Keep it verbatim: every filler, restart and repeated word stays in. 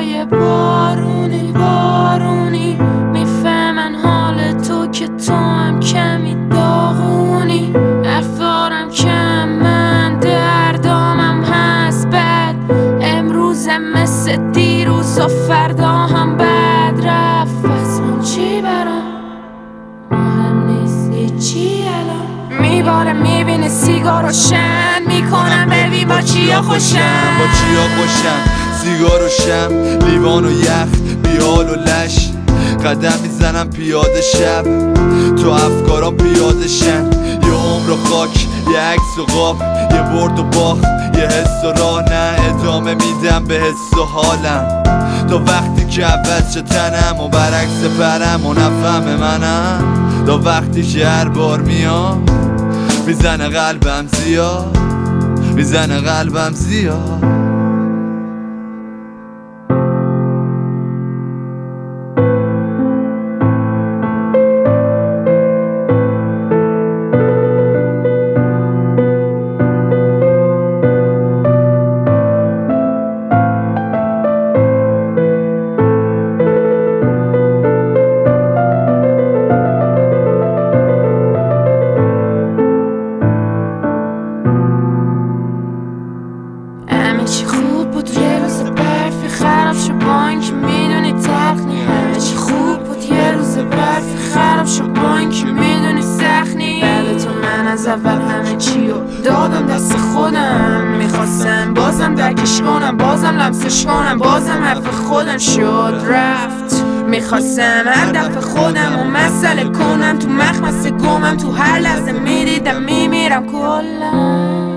شبای بارونی بارونی میفهمن حال تو که تو هم کمی داغونی. افکارم کم من دردامم هست بد، امروزم مثل دیروز و فردا هم بد رفت. پس من چی برام مهم نیست چی الان میباره میبینی سیگار روشن میکنم ببین با چیا خوشم با چیا خوشم سیگار و شم لیوان و یخ بیال و لش قدم میزنم پیاده شب تو افکارام پیاده شن یه عمر و خاک یه عکس و قاب یه برد و باخت یه حس و راه نه ادامه میدم به حس و حالم تا وقتی که عوض شه تنم و برعکس پرم و نفهم منم تا وقتی که هر بار میام میزنه قلبم زیاد میزنه قلبم زیاد چی خوب بود یه روز برفی خراب شو با اینکه میدونی تلخ نی. همه چی خوب بود یه روز برفی خراب شو با اینکه میدونی سخت نی. بعد تو من از اول همه چیو دادم دست خودم، میخواستم بازم درکش کنم بازم لمسش کنم بازم حرف خودم شد رفت. میخواستم هر دفعه خودم و مسئله کنم تو مخمسه گمم تو هر لحظه میدیدم میمیرم کلا.